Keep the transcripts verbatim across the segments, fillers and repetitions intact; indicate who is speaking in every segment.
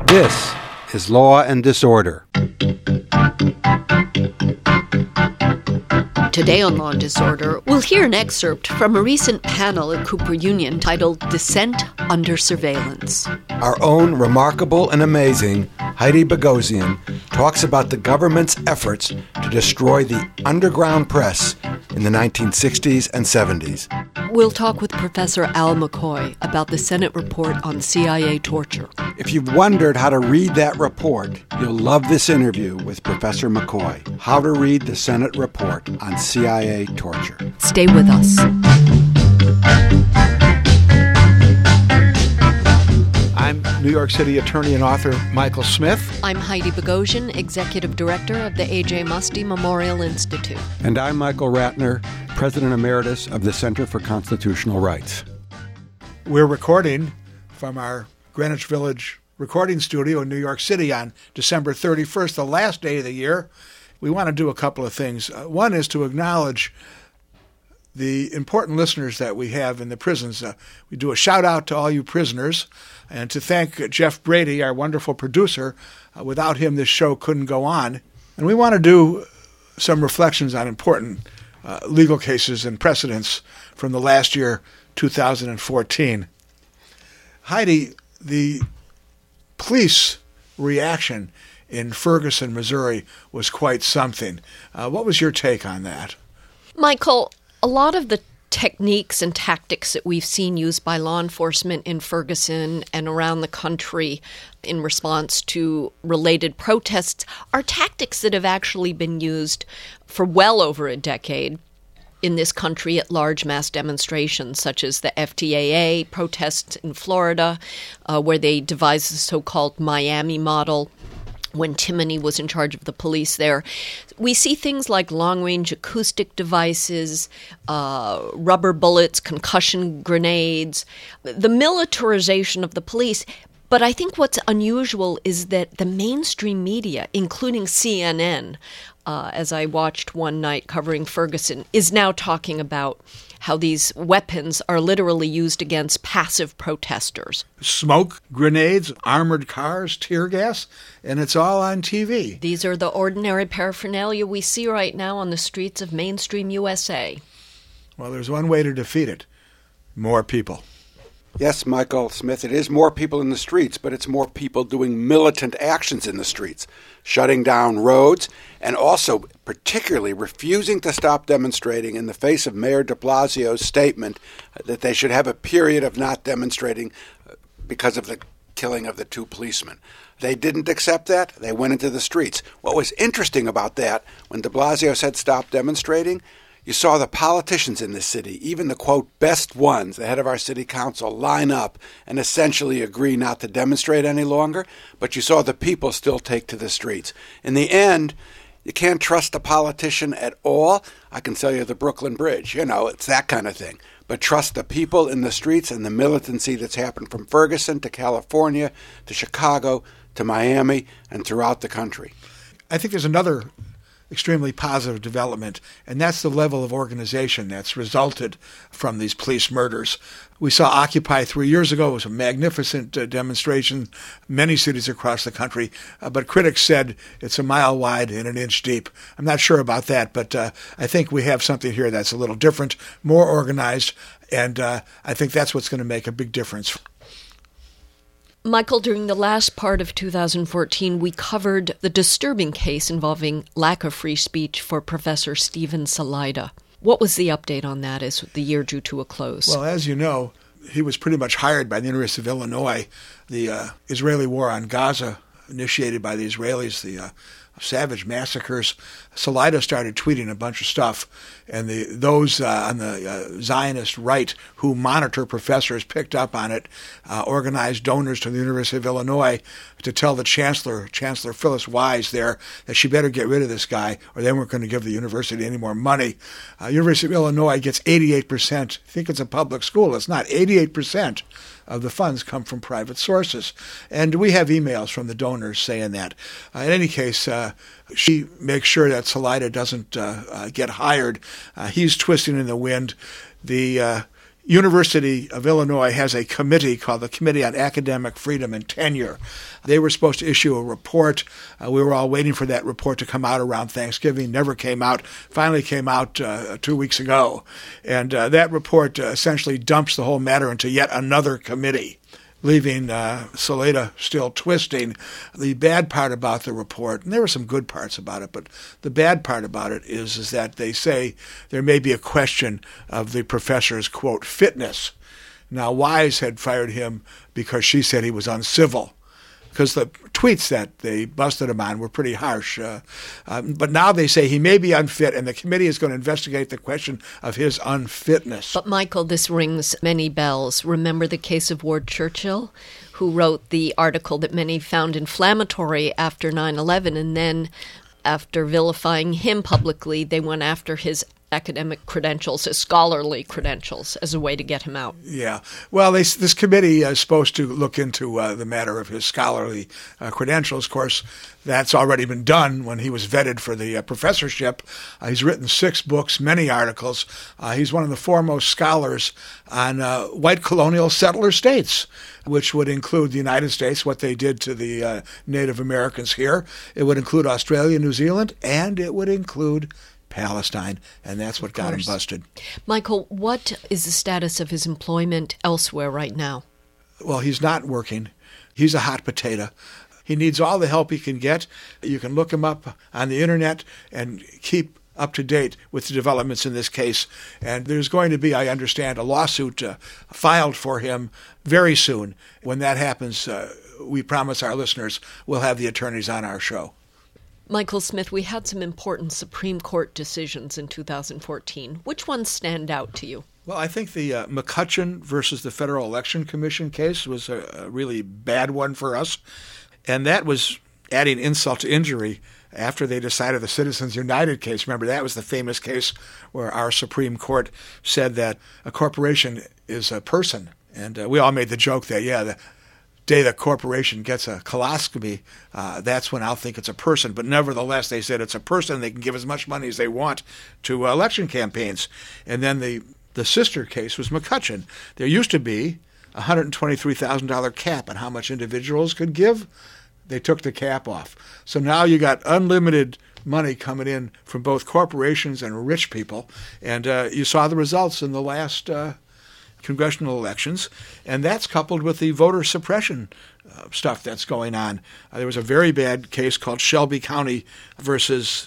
Speaker 1: This is Law and Disorder.
Speaker 2: Today on Law and Disorder, we'll hear an excerpt from a recent panel at Cooper Union titled Dissent Under Surveillance.
Speaker 1: Our own remarkable and amazing Heidi Boghossian talks about the government's efforts to destroy the underground press in the nineteen sixties and seventies.
Speaker 2: We'll talk with Professor Al McCoy about the Senate report on C I A torture.
Speaker 1: If you've wondered how to read that report, you'll love this interview with Professor McCoy. How to read the Senate report on C I A torture.
Speaker 2: Stay with us.
Speaker 3: I'm New York City attorney and author Michael Smith.
Speaker 2: I'm Heidi Boghossian, Executive Director of the A J Muste Memorial Institute.
Speaker 1: And I'm Michael Ratner, President Emeritus of the Center for Constitutional Rights.
Speaker 3: We're recording from our Greenwich Village recording studio in New York City on December thirty-first, the last day of the year. We want to do a couple of things. Uh, one is to acknowledge the important listeners that we have in the prisons. Uh, we do a shout out to all you prisoners, and to thank Jeff Brady, our wonderful producer. Uh, without him, this show couldn't go on. And we want to do some reflections on important uh, legal cases and precedents from the last year, two thousand fourteen. Heidi, the police reaction in Ferguson, Missouri was quite something. Uh, what was your take on that?
Speaker 2: Michael, a lot of the techniques and tactics that we've seen used by law enforcement in Ferguson and around the country in response to related protests are tactics that have actually been used for well over a decade in this country at large mass demonstrations, such as the F T A A protests in Florida, uh, where they devised the so-called Miami model when Timoney was in charge of the police there. We see things like long-range acoustic devices, uh, rubber bullets, concussion grenades, the militarization of the police. But I think what's unusual is that the mainstream media, including C N N, uh, as I watched one night covering Ferguson, is now talking about how these weapons are literally used against passive protesters.
Speaker 3: Smoke, grenades, armored cars, tear gas, and it's all on T V.
Speaker 2: These are the ordinary paraphernalia we see right now on the streets of mainstream U S A.
Speaker 3: Well, there's one way to defeat it. More people.
Speaker 1: Yes, Michael Smith, it is more people in the streets, but it's more people doing militant actions in the streets, shutting down roads, and also particularly refusing to stop demonstrating in the face of Mayor de Blasio's statement that they should have a period of not demonstrating because of the killing of the two policemen. They didn't accept that. They went into the streets. What was interesting about that, when de Blasio said stop demonstrating, you saw the politicians in the city, even the, quote, best ones, the head of our city council, line up and essentially agree not to demonstrate any longer, but you saw the people still take to the streets. In the end, you can't trust a politician at all. I can sell you the Brooklyn Bridge. You know, it's that kind of thing. But trust the people in the streets and the militancy that's happened from Ferguson to California to Chicago to Miami and throughout the country.
Speaker 3: I think there's another extremely positive development, and that's the level of organization that's resulted from these police murders. We saw Occupy three years ago. It was a magnificent uh, demonstration, many cities across the country, uh, but critics said it's a mile wide and an inch deep. I'm not sure about that, but uh, I think we have something here that's a little different, more organized, and uh, I think that's what's going to make a big difference.
Speaker 2: Michael, during the last part of two thousand fourteen, we covered the disturbing case involving lack of free speech for Professor Stephen Salaita. What was the update on that as the year drew to a close?
Speaker 3: Well, as you know, he was pretty much hired by the University of Illinois. The uh, Israeli war on Gaza, initiated by the Israelis, the uh, savage massacres. Salaita started tweeting a bunch of stuff, and the those uh, on the uh, Zionist right who monitor professors picked up on it, uh, organized donors to the University of Illinois to tell the chancellor, Chancellor Phyllis Wise there, that she better get rid of this guy or they weren't going to give the university any more money. Uh, University of Illinois gets eighty-eight percent. I think it's a public school. It's not. eighty-eight percent of the funds come from private sources. And we have emails from the donors saying that. Uh, in any case, uh, she makes sure that Salaita doesn't uh, uh, get hired. Uh, he's twisting in the wind. The uh, University of Illinois has a committee called the Committee on Academic Freedom and Tenure. They were supposed to issue a report. Uh, we were all waiting for that report to come out around Thanksgiving. Never came out. Finally came out uh, two weeks ago. And uh, that report uh, essentially dumps the whole matter into yet another committee, leaving uh, Saleta still twisting. The bad part about the report, and there were some good parts about it, but the bad part about it is, is that they say there may be a question of the professor's, quote, fitness. Now, Wise had fired him because she said he was uncivil, because the tweets that they busted him on were pretty harsh. Uh, um, but now they say he may be unfit, and the committee is going to investigate the question of his unfitness.
Speaker 2: But, Michael, this rings many bells. Remember the case of Ward Churchill, who wrote the article that many found inflammatory after nine eleven, and then after vilifying him publicly, they went after his academic credentials, his scholarly credentials, as a way to get him out.
Speaker 3: Yeah. Well, they, this committee is supposed to look into uh, the matter of his scholarly uh, credentials. Of course, that's already been done when he was vetted for the uh, professorship. Uh, he's written six books, many articles. Uh, he's one of the foremost scholars on uh, white colonial settler states, which would include the United States, what they did to the uh, Native Americans here. It would include Australia, New Zealand, and it would include Palestine, and that's what got him busted.
Speaker 2: Michael, what is the status of his employment elsewhere right now?
Speaker 3: Well, he's not working. He's a hot potato. He needs all the help he can get. You can look him up on the internet and keep up to date with the developments in this case. And there's going to be, I understand, a lawsuit uh, filed for him very soon. When that happens, uh, we promise our listeners we'll have the attorneys on our show.
Speaker 2: Michael Smith, we had some important Supreme Court decisions in two thousand fourteen. Which ones stand out to you?
Speaker 3: Well, I think the uh, McCutcheon versus the Federal Election Commission case was a, a really bad one for us. And that was adding insult to injury after they decided the Citizens United case. Remember, that was the famous case where our Supreme Court said that a corporation is a person. And uh, we all made the joke that, yeah, the day the corporation gets a coloscopy, uh, that's when I'll think it's a person. But nevertheless, they said it's a person. They can give as much money as they want to uh, election campaigns. And then the, the sister case was McCutcheon. There used to be a one hundred twenty-three thousand dollars cap on how much individuals could give. They took the cap off. So now you got unlimited money coming in from both corporations and rich people. And uh, you saw the results in the last uh, congressional elections, and that's coupled with the voter suppression uh, stuff that's going on. Uh, there was a very bad case called Shelby County versus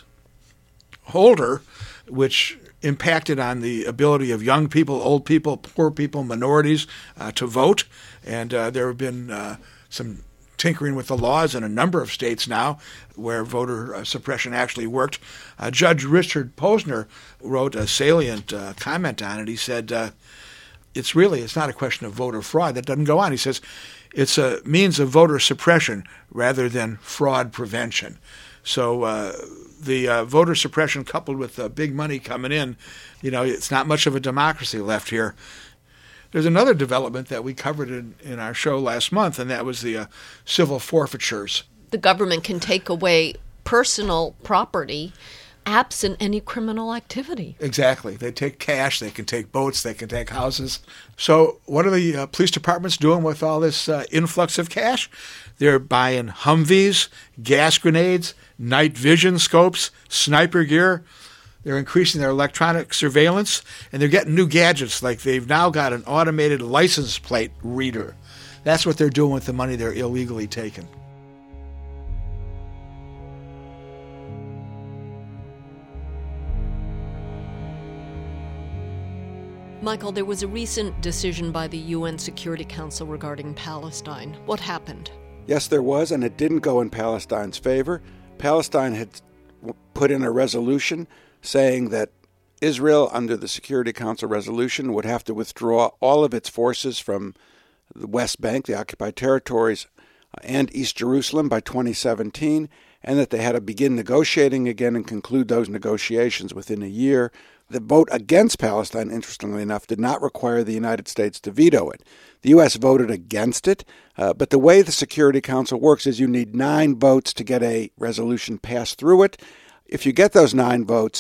Speaker 3: Holder, which impacted on the ability of young people, old people, poor people, minorities uh, to vote. And uh, there have been uh, some tinkering with the laws in a number of states now where voter uh, suppression actually worked. Uh, Judge Richard Posner wrote a salient uh, comment on it. He said, uh, It's really, it's not a question of voter fraud. That doesn't go on. He says it's a means of voter suppression rather than fraud prevention. So uh, the uh, voter suppression coupled with uh, big money coming in, you know, it's not much of a democracy left here. There's another development that we covered in, in our show last month, and that was the uh, civil forfeitures.
Speaker 2: The government can take away personal property absent any criminal activity.
Speaker 3: Exactly. They take cash, they can take boats, they can take houses. So what are the uh, police departments doing with all this uh, influx of cash? They're buying Humvees, gas grenades, night vision scopes, sniper gear. They're increasing their electronic surveillance, and they're getting new gadgets, like they've now got an automated license plate reader. That's what they're doing with the money they're illegally taking.
Speaker 2: Michael, there was a recent decision by the U N Security Council regarding Palestine. What happened?
Speaker 1: Yes, there was, and it didn't go in Palestine's favor. Palestine had put in a resolution saying that Israel, under the Security Council resolution, would have to withdraw all of its forces from the West Bank, the occupied territories, and East Jerusalem by twenty seventeen, and that they had to begin negotiating again and conclude those negotiations within a year. The vote against Palestine, interestingly enough, did not require the United States to veto it. The U S voted against it, uh, but the way the Security Council works is you need nine votes to get a resolution passed through it. If you get those nine votes,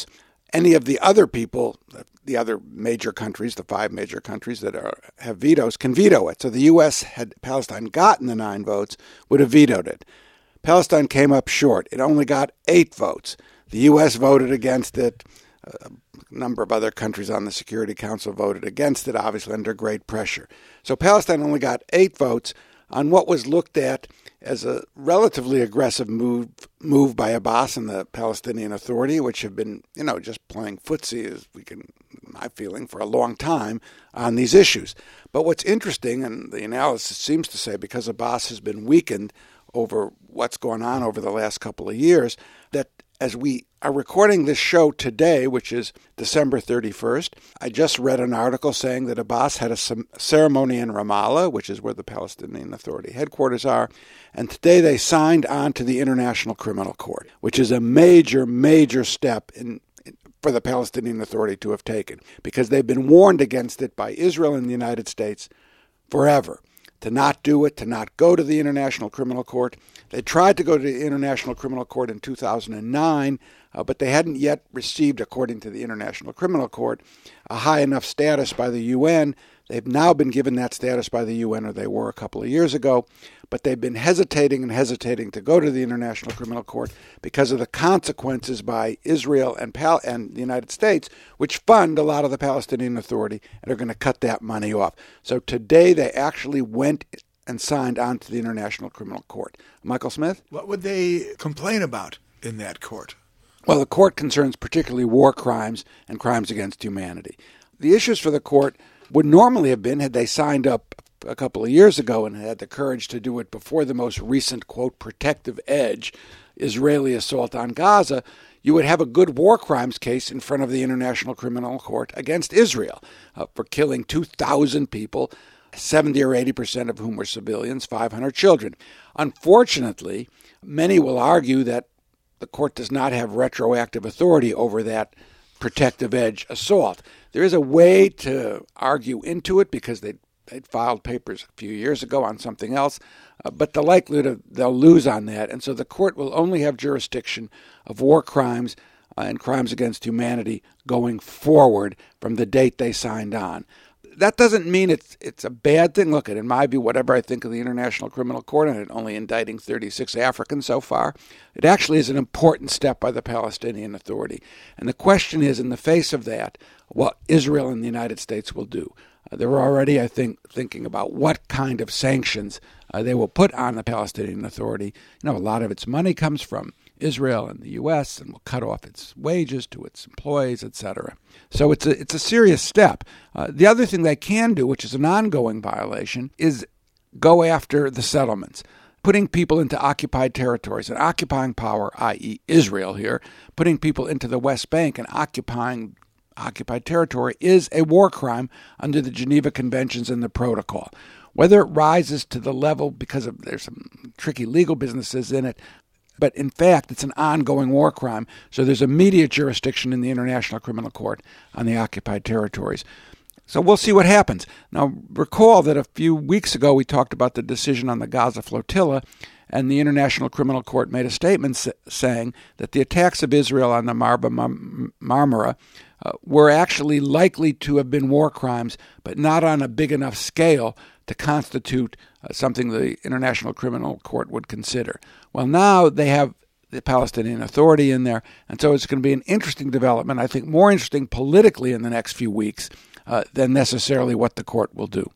Speaker 1: any of the other people, the other major countries, the five major countries that are, have vetoes, can veto it. So the U S, had Palestine gotten the nine votes, would have vetoed it. Palestine came up short. It only got eight votes. The U S voted against it. A number of other countries on the Security Council voted against it, obviously under great pressure. So Palestine only got eight votes on what was looked at as a relatively aggressive move move by Abbas and the Palestinian Authority, which have been, you know, just playing footsie, as we can, my feeling, for a long time on these issues. But what's interesting, and the analysis seems to say, because Abbas has been weakened over what's going on over the last couple of years, that as we are recording this show today, which is December thirty-first, I just read an article saying that Abbas had a ceremony in Ramallah, which is where the Palestinian Authority headquarters are, and today they signed on to the International Criminal Court, which is a major, major step in, in for the Palestinian Authority to have taken, because they've been warned against it by Israel and the United States forever, to not do it, to not go to the International Criminal Court. They tried to go to the International Criminal Court in two thousand nine, uh, but they hadn't yet received, according to the International Criminal Court, a high enough status by the U N. They've now been given that status by the U N, or they were a couple of years ago, but they've been hesitating and hesitating to go to the International Criminal Court because of the consequences by Israel and, Pal- and the United States, which fund a lot of the Palestinian Authority and are going to cut that money off. So today they actually went and signed on to the International Criminal Court. Michael Smith?
Speaker 3: What would they complain about in that court?
Speaker 1: Well, the court concerns particularly war crimes and crimes against humanity. The issues for the court would normally have been, had they signed up a couple of years ago and had the courage to do it before the most recent, quote, protective edge, Israeli assault on Gaza, you would have a good war crimes case in front of the International Criminal Court against Israel uh, for killing two thousand people, seventy or eighty percent of whom were civilians, five hundred children. Unfortunately, many will argue that the court does not have retroactive authority over that protective edge assault. There is a way to argue into it because they they'd filed papers a few years ago on something else, uh, but the likelihood of they'll lose on that, and so the court will only have jurisdiction of war crimes uh, and crimes against humanity going forward from the date they signed on. That doesn't mean it's it's a bad thing. Look, in my view, whatever I think of the International Criminal Court and it only indicting thirty-six Africans so far, it actually is an important step by the Palestinian Authority. And the question is, in the face of that, what Israel and the United States will do. Uh, they're already, I think, thinking about what kind of sanctions uh, they will put on the Palestinian Authority. You know, a lot of its money comes from Israel and the U S and will cut off its wages to its employees, et cetera. So it's a it's a serious step. Uh, the other thing they can do, which is an ongoing violation, is go after the settlements, putting people into occupied territories, and occupying power, that is. Israel here, putting people into the West Bank and occupying occupied territory is a war crime under the Geneva Conventions and the Protocol. Whether it rises to the level, because of there's some tricky legal businesses in it, but in fact, it's an ongoing war crime, so there's immediate jurisdiction in the International Criminal Court on the occupied territories. So we'll see what happens. Now, recall that a few weeks ago we talked about the decision on the Gaza flotilla, and the International Criminal Court made a statement saying that the attacks of Israel on the Marba Marmara uh, were actually likely to have been war crimes, but not on a big enough scale to constitute uh, something the International Criminal Court would consider. Well, now they have the Palestinian Authority in there, and so it's going to be an interesting development, I think more interesting politically in the next few weeks uh, than necessarily what the court will do.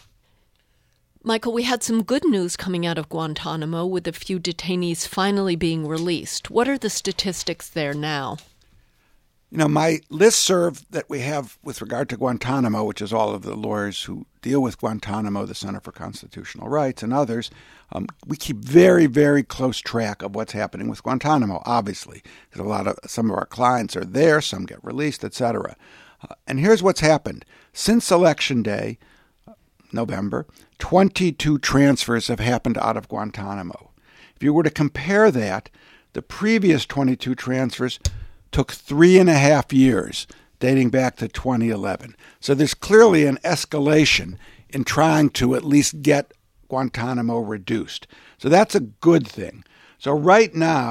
Speaker 2: Michael, we had some good news coming out of Guantanamo with a few detainees finally being released. What are the statistics there now?
Speaker 1: You know, my listserv that we have with regard to Guantanamo, which is all of the lawyers who deal with Guantanamo, the Center for Constitutional Rights and others, um, we keep very, very close track of what's happening with Guantanamo, obviously, because a lot of some of our clients are there, some get released, et cetera. Uh, and here's what's happened. Since Election Day, November, twenty-two transfers have happened out of Guantanamo. If you were to compare that, the previous twenty-two transfers took three and a half years, dating back to twenty eleven. So there's clearly an escalation in trying to at least get Guantanamo reduced. So that's a good thing. So right now,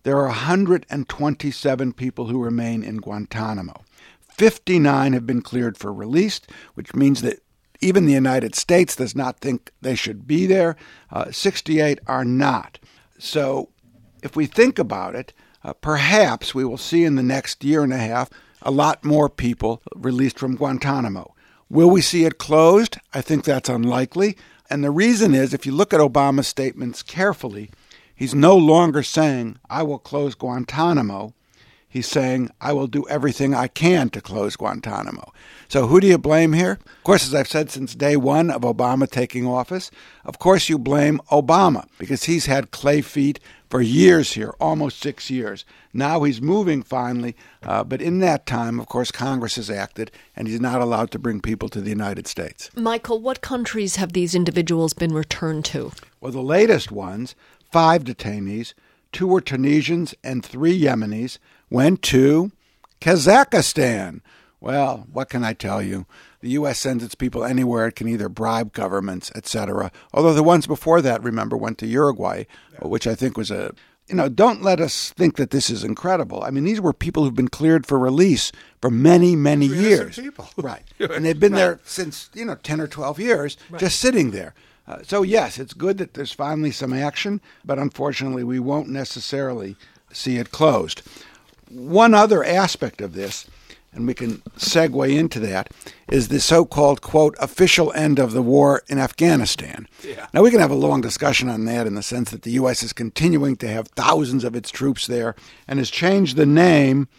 Speaker 1: there are one hundred twenty-seven people who remain in Guantanamo. fifty-nine have been cleared for release, which means that even the United States does not think they should be there. Uh, sixty-eight are not. So if we think about it, uh, perhaps we will see in the next year and a half a lot more people released from Guantanamo. Will we see it closed? I think that's unlikely. And the reason is, if you look at Obama's statements carefully, he's no longer saying, I will close Guantanamo. He's saying, I will do everything I can to close Guantanamo. So who do you blame here? Of course, as I've said since day one of Obama taking office, of course you blame Obama, because he's had clay feet for years here, almost six years. Now he's moving finally, uh, but in that time, of course, Congress has acted, and he's not allowed to bring people to the United States.
Speaker 2: Michael, what countries have these individuals been returned to?
Speaker 1: Well, the latest ones, five detainees, two were Tunisians and three Yemenis, went to Kazakhstan. Well, what can I tell you? The U S sends its people anywhere it can either bribe governments, et cetera. Although the ones before that, remember, went to Uruguay, which I think was a, you know, don't let us think that this is incredible. I mean, these were people who've been cleared for release for many, many years.
Speaker 3: People.
Speaker 1: Right. And they've been
Speaker 3: Right.
Speaker 1: there since, you know, ten or twelve years, right. just sitting there. Uh, so, yes, it's good that there's finally some action, but unfortunately we won't necessarily see it closed. One other aspect of this, and we can segue into that, is the so-called, quote, official end of the war in Afghanistan.
Speaker 3: Yeah.
Speaker 1: Now, we can have a long discussion on that in the sense that the U S is continuing to have thousands of its troops there and has changed the name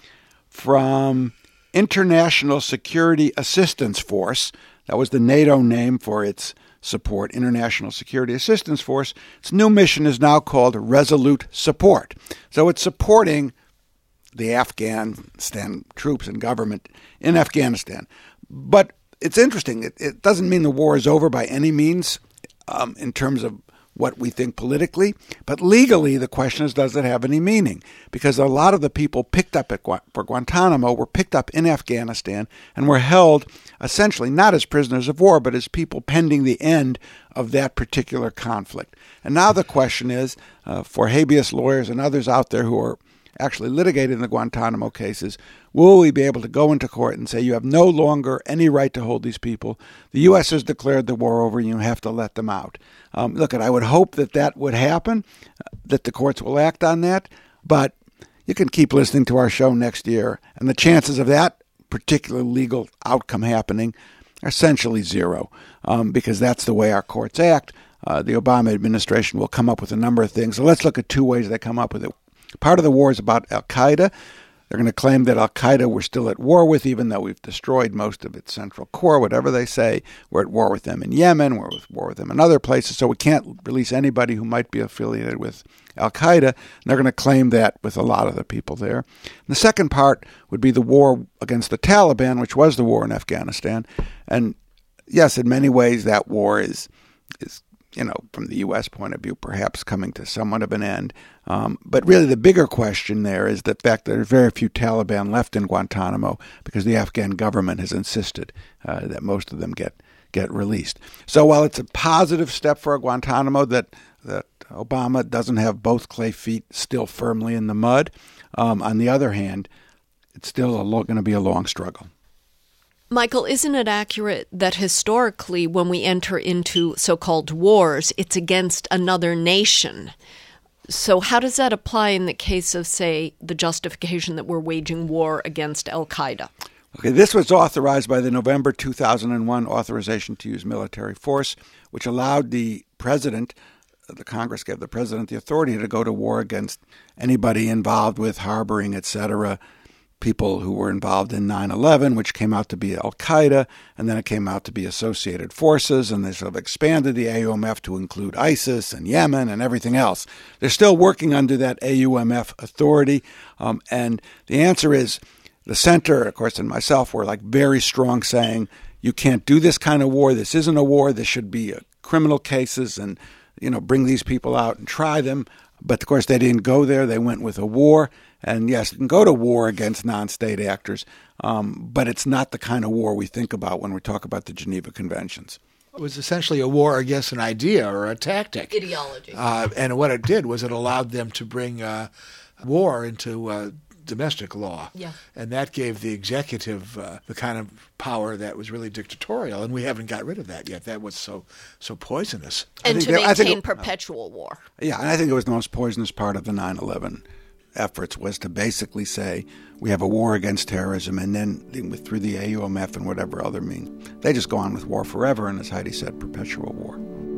Speaker 1: from International Security Assistance Force. That was the NATO name for its support, International Security Assistance Force. Its new mission is now called Resolute Support. So it's supporting the Afghanistan troops and government in Afghanistan. But it's interesting. It, it doesn't mean the war is over by any means um, in terms of what we think politically. But legally, the question is, does it have any meaning? Because a lot of the people picked up at Gu- for Guantanamo were picked up in Afghanistan and were held essentially not as prisoners of war, but as people pending the end of that particular conflict. And now the question is, uh, for habeas lawyers and others out there who are actually litigating the Guantanamo cases, will we be able to go into court and say you have no longer any right to hold these people? The U S has declared the war over and you have to let them out. Um, look, I would hope that that would happen, uh, that the courts will act on that, but you can keep listening to our show next year, and the chances of that particular legal outcome happening are essentially zero, um, because that's the way our courts act. Uh, the Obama administration will come up with a number of things. So let's look at two ways they come up with it. Part of the war is about al-Qaeda. They're going to claim that al-Qaeda we're still at war with, even though we've destroyed most of its central core, whatever they say. We're at war with them in Yemen. We're at war with them in other places. So we can't release anybody who might be affiliated with al-Qaeda. And they're going to claim that with a lot of the people there. And the second part would be the war against the Taliban, which was the war in Afghanistan. And yes, in many ways that war is is you know, from the U S point of view, perhaps coming to somewhat of an end. Um, but really the bigger question there is the fact that there are very few Taliban left in Guantanamo because the Afghan government has insisted uh, that most of them get, get released. So while it's a positive step for Guantanamo that, that Obama doesn't have both clay feet still firmly in the mud, um, on the other hand, it's still going to be a long struggle.
Speaker 2: Michael, isn't it accurate that historically when we enter into so-called wars, it's against another nation? So how does that apply in the case of, say, the justification that we're waging war against al-Qaeda?
Speaker 1: Okay, this was authorized by the November two thousand one authorization to use military force, which allowed the president, the Congress gave the president the authority to go to war against anybody involved with harboring, et cetera, people who were involved in nine eleven, which came out to be al-Qaeda, and then it came out to be associated forces, and they sort of expanded the A U M F to include ISIS and Yemen and everything else. They're still working under that A U M F authority, um, and the answer is the center, of course, and myself were like very strong saying, you can't do this kind of war. This isn't a war. This should be uh, criminal cases and, you know, bring these people out and try them. But, of course, they didn't go there. They went with a war. And, yes, you can go to war against non-state actors, um, but it's not the kind of war we think about when we talk about the Geneva Conventions.
Speaker 3: It was essentially a war against an idea or a tactic.
Speaker 2: Ideology.
Speaker 3: Uh, and what it did was it allowed them to bring uh, war into uh, domestic law.
Speaker 2: Yeah.
Speaker 3: And that gave the executive uh, the kind of power that was really dictatorial, and we haven't got rid of that yet. That was so so poisonous.
Speaker 2: And to
Speaker 1: they- I think
Speaker 2: maintain
Speaker 1: it-
Speaker 2: perpetual war.
Speaker 1: Yeah, and I think it was the most poisonous part of the nine eleven efforts was to basically say we have a war against terrorism, and then through the A U M F and whatever other means, they just go on with war forever, and as Heidi said, perpetual war.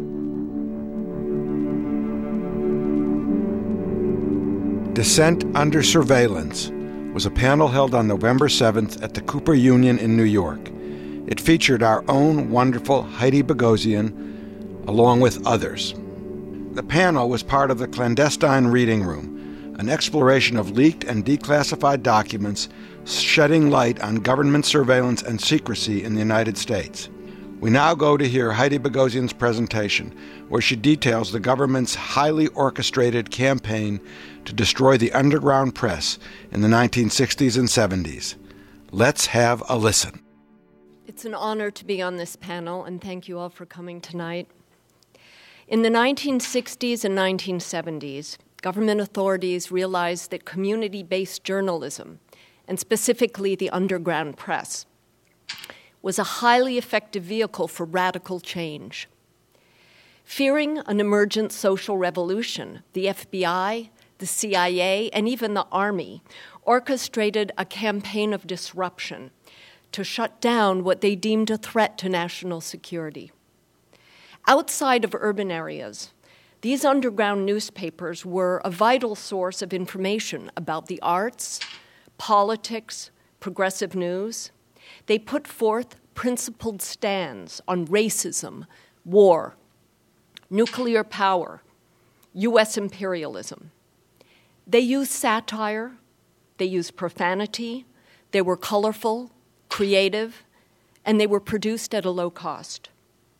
Speaker 1: Dissent Under Surveillance was a panel held on November seventh at the Cooper Union in New York. It featured our own wonderful Heidi Boghossian, along with others. The panel was part of the Clandestine Reading Room, an exploration of leaked and declassified documents shedding light on government surveillance and secrecy in the United States. We now go to hear Heidi Boghossian's presentation, where she details the government's highly orchestrated campaign to destroy the underground press in the nineteen sixties and seventies. Let's have a listen.
Speaker 2: It's an honor to be on this panel, and thank you all for coming tonight. In the nineteen sixties and nineteen seventies, government authorities realized that community-based journalism, and specifically the underground press, was a highly effective vehicle for radical change. Fearing an emergent social revolution, the F B I, the C I A, and even the Army orchestrated a campaign of disruption to shut down what they deemed a threat to national security. Outside of urban areas, these underground newspapers were a vital source of information about the arts, politics, progressive news. They put forth principled stands on racism, war, nuclear power, U S imperialism. They used satire, they used profanity, they were colorful, creative, and they were produced at a low cost.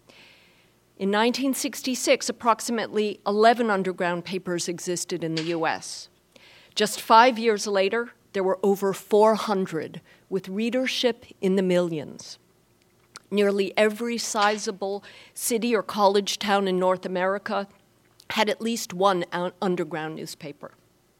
Speaker 2: In nineteen sixty-six, approximately eleven underground papers existed in the U S. Just five years later, there were over four hundred, with readership in the millions. Nearly every sizable city or college town in North America had at least one underground newspaper.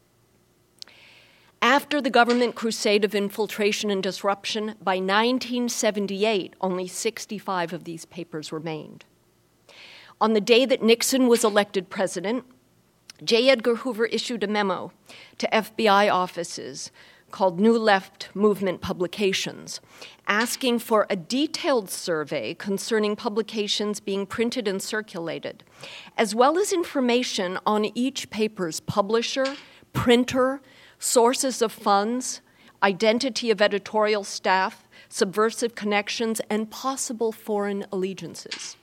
Speaker 2: After the government crusade of infiltration and disruption, by nineteen seventy-eight, only sixty-five of these papers remained. On the day that Nixon was elected president, J. Edgar Hoover issued a memo to F B I offices called New Left Movement Publications, asking for a detailed survey concerning publications being printed and circulated, as well as information on each paper's publisher, printer, sources of funds, identity of editorial staff, subversive connections, and possible foreign allegiances.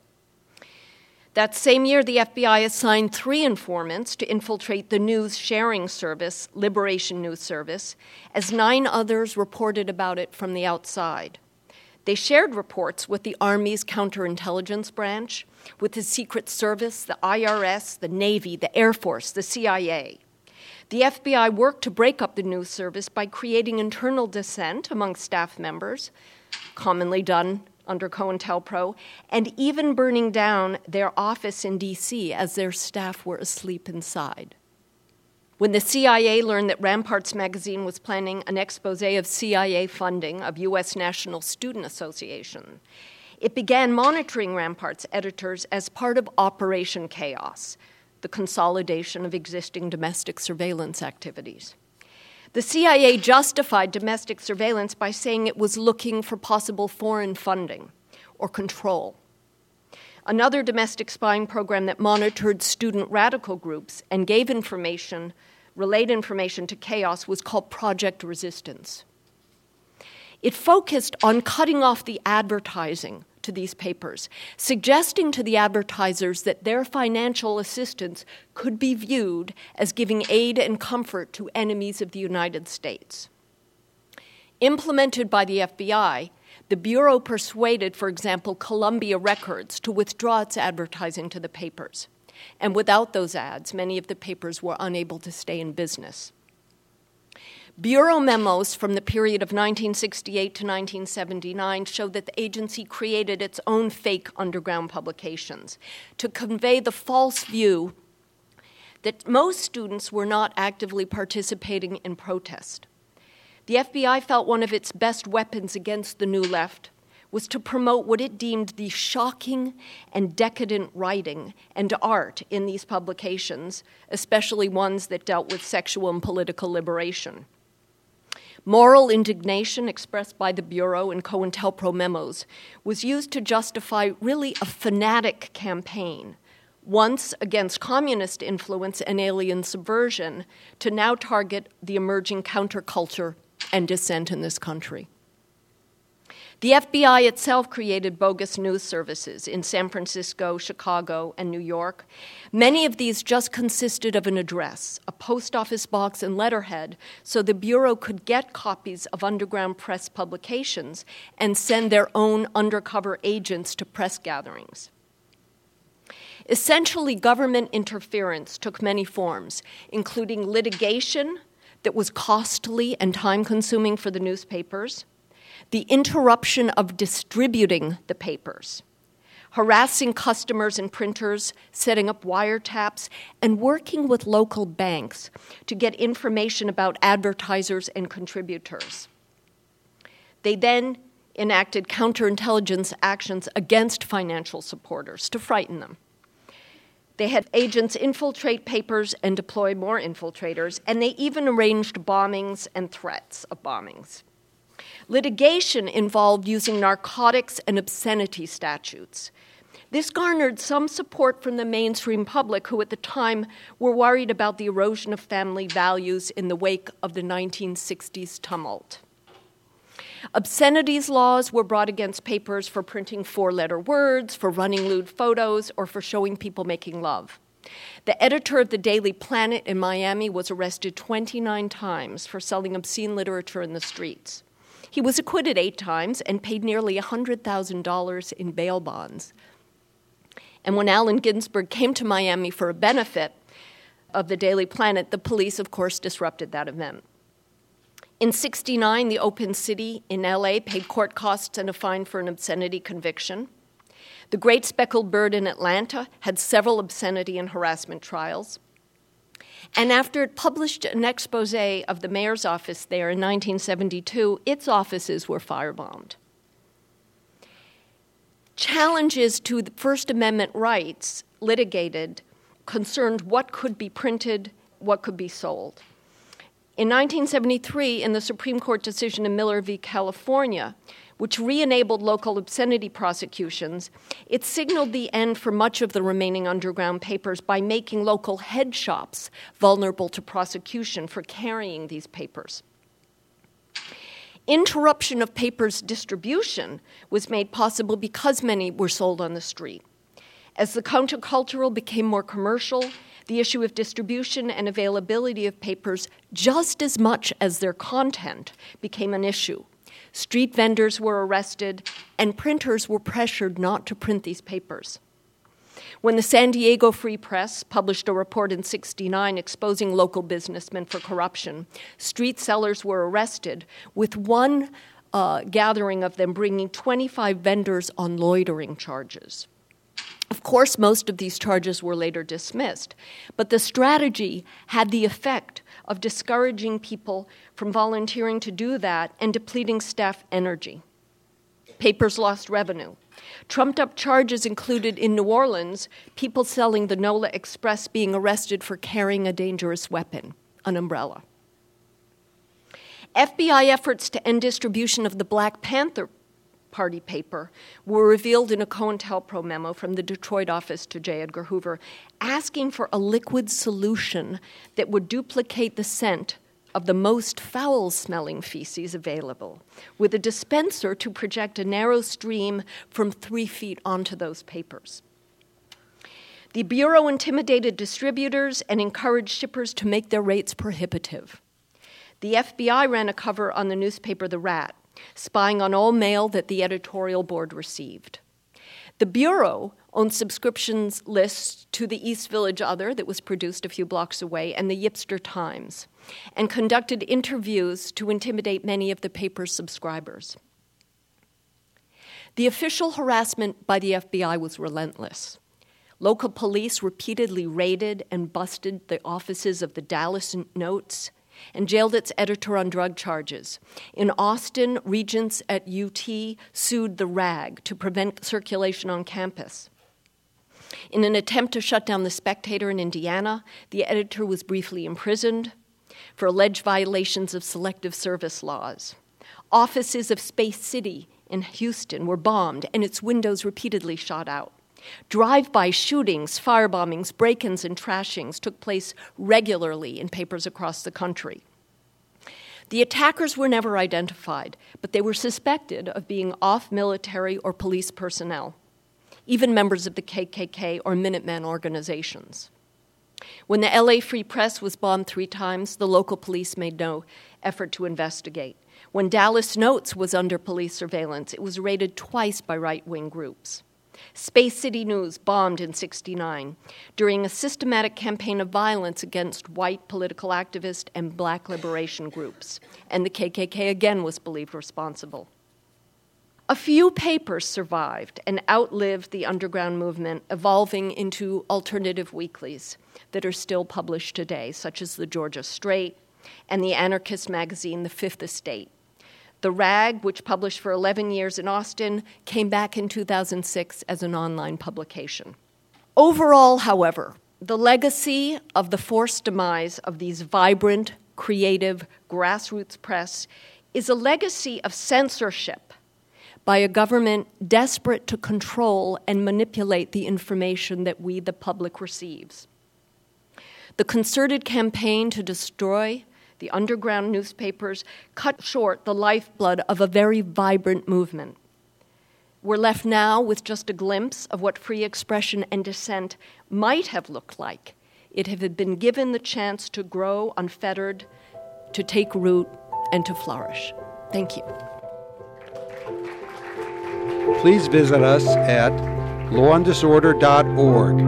Speaker 2: That same year, the F B I assigned three informants to infiltrate the news sharing service, Liberation News Service, as nine others reported about it from the outside. They shared reports with the Army's counterintelligence branch, with the Secret Service, the I R S, the Navy, the Air Force, the C I A. The F B I worked to break up the news service by creating internal dissent among staff members, commonly done under COINTELPRO, and even burning down their office in D C as their staff were asleep inside. When the C I A learned that Ramparts magazine was planning an expose of C I A funding of U S National Student Association, it began monitoring Ramparts editors as part of Operation Chaos, the consolidation of existing domestic surveillance activities. The C I A justified domestic surveillance by saying it was looking for possible foreign funding or control. Another domestic spying program that monitored student radical groups and gave information, relayed information to chaos was called Project Resistance. It focused on cutting off the advertising to these papers, suggesting to the advertisers that their financial assistance could be viewed as giving aid and comfort to enemies of the United States. Implemented by the F B I, the Bureau persuaded, for example, Columbia Records to withdraw its advertising to the papers. And without those ads, many of the papers were unable to stay in business. Bureau memos from the period of nineteen sixty-eight to nineteen seventy-nine show that the agency created its own fake underground publications to convey the false view that most students were not actively participating in protest. The F B I felt one of its best weapons against the New Left was to promote what it deemed the shocking and decadent writing and art in these publications, especially ones that dealt with sexual and political liberation. Moral indignation expressed by the Bureau in COINTELPRO memos was used to justify really a fanatic campaign, once against communist influence and alien subversion, to now target the emerging counterculture and dissent in this country. The F B I itself created bogus news services in San Francisco, Chicago, and New York. Many of these just consisted of an address, a post office box and letterhead, so the Bureau could get copies of underground press publications and send their own undercover agents to press gatherings. Essentially, government interference took many forms, including litigation that was costly and time-consuming for the newspapers, the interruption of distributing the papers, harassing customers and printers, setting up wiretaps, and working with local banks to get information about advertisers and contributors. They then enacted counterintelligence actions against financial supporters to frighten them. They had agents infiltrate papers and deploy more infiltrators, and they even arranged bombings and threats of bombings. Litigation involved using narcotics and obscenity statutes. This garnered some support from the mainstream public, who at the time were worried about the erosion of family values in the wake of the nineteen sixties tumult. Obscenities laws were brought against papers for printing four-letter words, for running lewd photos, or for showing people making love. The editor of the Daily Planet in Miami was arrested twenty-nine times for selling obscene literature in the streets. He was acquitted eight times and paid nearly one hundred thousand dollars in bail bonds. And when Allen Ginsberg came to Miami for a benefit of the Daily Planet, the police, of course, disrupted that event. In sixty-nine, the Open City in L A paid court costs and a fine for an obscenity conviction. The Great Speckled Bird in Atlanta had several obscenity and harassment trials. And after it published an expose of the mayor's office there in nineteen seventy-two, its offices were firebombed. Challenges to the First Amendment rights litigated concerned what could be printed, what could be sold. In nineteen seventy-three, in the Supreme Court decision in Miller v. California, which re-enabled local obscenity prosecutions, it signaled the end for much of the remaining underground papers by making local head shops vulnerable to prosecution for carrying these papers. Interruption of papers' distribution was made possible because many were sold on the street. As the countercultural became more commercial, the issue of distribution and availability of papers, just as much as their content, became an issue. Street vendors were arrested, and printers were pressured not to print these papers. When the San Diego Free Press published a report in sixty-nine exposing local businessmen for corruption, street sellers were arrested, with one uh, gathering of them bringing twenty-five vendors on loitering charges. Of course, most of these charges were later dismissed, but the strategy had the effect of discouraging people from volunteering to do that and depleting staff energy. Papers lost revenue. Trumped-up charges included, in New Orleans, people selling the NOLA Express being arrested for carrying a dangerous weapon, an umbrella. F B I efforts to end distribution of the Black Panther Party paper were revealed in a COINTELPRO memo from the Detroit office to J. Edgar Hoover, asking for a liquid solution that would duplicate the scent of the most foul-smelling feces available, with a dispenser to project a narrow stream from three feet onto those papers. The Bureau intimidated distributors and encouraged shippers to make their rates prohibitive. The F B I ran a cover on the newspaper The Rat, spying on all mail that the editorial board received. The Bureau owned subscriptions lists to the East Village Other that was produced a few blocks away and the Yipster Times, and conducted interviews to intimidate many of the paper's subscribers. The official harassment by the F B I was relentless. Local police repeatedly raided and busted the offices of the Dallas Notes and jailed its editor on drug charges. In Austin, regents at U T sued the RAG to prevent circulation on campus. In an attempt to shut down the Spectator in Indiana, the editor was briefly imprisoned for alleged violations of selective service laws. Offices of Space City in Houston were bombed and its windows repeatedly shot out. Drive-by shootings, firebombings, break-ins, and trashings took place regularly in papers across the country. The attackers were never identified, but they were suspected of being off-military or police personnel, even members of the K K K or Minutemen organizations. When the L A Free Press was bombed three times, the local police made no effort to investigate. When Dallas Notes was under police surveillance, it was raided twice by right-wing groups. Space City News bombed in sixty-nine during a systematic campaign of violence against white political activists and black liberation groups, and the K K K again was believed responsible. A few papers survived and outlived the underground movement, evolving into alternative weeklies that are still published today, such as the Georgia Straight and the anarchist magazine The Fifth Estate. The RAG, which published for eleven years in Austin, came back in two thousand six as an online publication. Overall, however, the legacy of the forced demise of these vibrant, creative, grassroots press is a legacy of censorship by a government desperate to control and manipulate the information that we, the public, receives. The concerted campaign to destroy the underground newspapers cut short the lifeblood of a very vibrant movement. We're left now with just a glimpse of what free expression and dissent might have looked like. It had been given the chance to grow unfettered, to take root, and to flourish. Thank you.
Speaker 1: Please visit us at law and disorder dot org.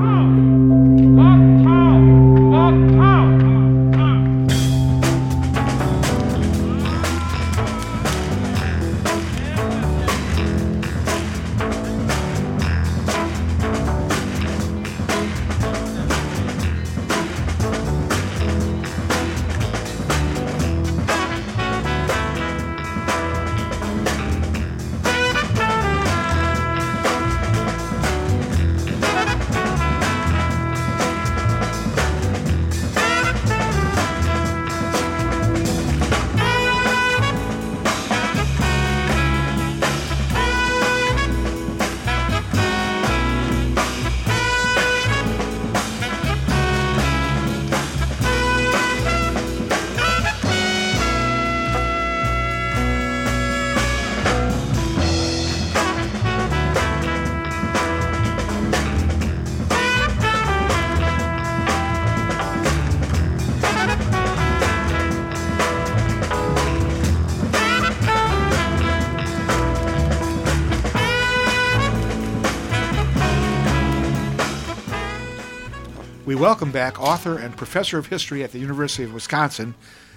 Speaker 3: We welcome back author and professor of history at the University of Wisconsin,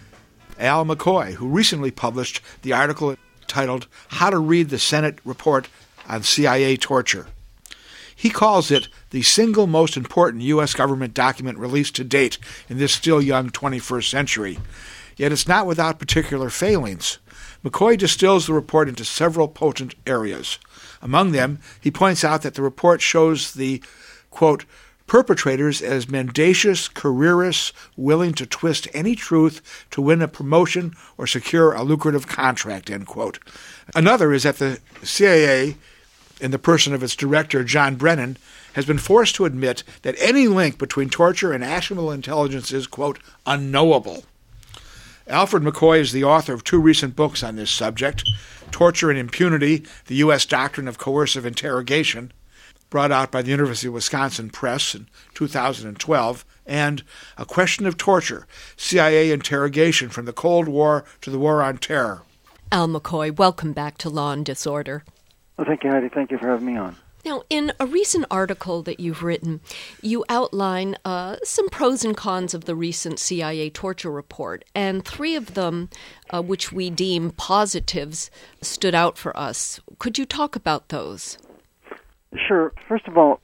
Speaker 3: Al McCoy, who recently published the article titled How to Read the Senate Report on C I A Torture. He calls it the single most important U S government document released to date in this still young twenty-first century. Yet it's not without particular failings. McCoy distills the report into several potent areas. Among them, he points out that the report shows the, quote, perpetrators as mendacious careerists willing to twist any truth to win a promotion or secure a lucrative contract, end quote. Another is that the C I A, in the person of its director, John Brennan, has been forced to admit that any link between torture and actionable intelligence is, quote, unknowable. Alfred McCoy is the author of two recent books on this subject, Torture and Impunity, the U S Doctrine of Coercive Interrogation, brought out by the University of Wisconsin Press in two thousand twelve, and A Question of Torture, C I A Interrogation from the Cold War to the War on Terror.
Speaker 2: Al McCoy, welcome back to Law and Disorder.
Speaker 4: Well, thank you, Heidi. Thank you for having me on.
Speaker 2: Now, in a recent article that you've written, you outline uh, some pros and cons of the recent C I A torture report, and three of them, uh, which we deem positives, stood out for us. Could you talk about those?
Speaker 4: Sure. First of all,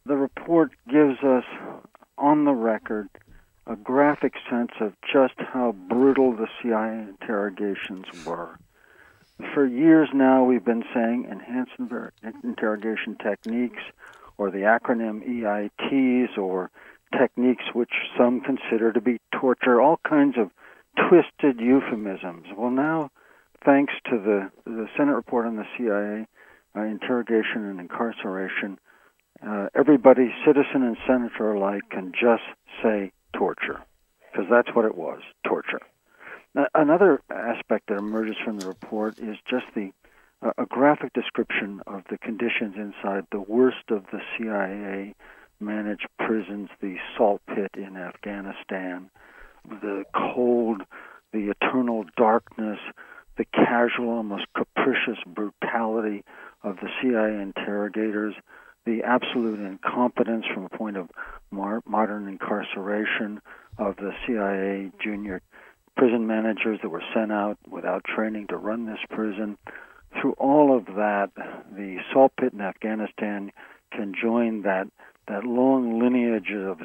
Speaker 4: The report gives us, on the record, a graphic sense of just how brutal the C I A interrogations were. For years now, we've been saying enhanced interrogation techniques, or the acronym E I Ts, or techniques which some consider to be torture, all kinds of twisted euphemisms. Well, now, thanks to the, the Senate report on the C I A, uh, interrogation and incarceration, uh, everybody, citizen and senator alike, can just say torture, because that's what it was, torture. Now, another aspect that emerges from the report is just the uh, a graphic description of the conditions inside the worst of the C I A-managed prisons, the salt pit in Afghanistan, the cold, the eternal darkness, the casual, almost capricious brutality of the C I A interrogators, the absolute incompetence from a point of mar- modern incarceration of the C I A junior prison managers that were sent out without training to run this prison. Through all of that, the salt pit in Afghanistan can join that, that long lineage of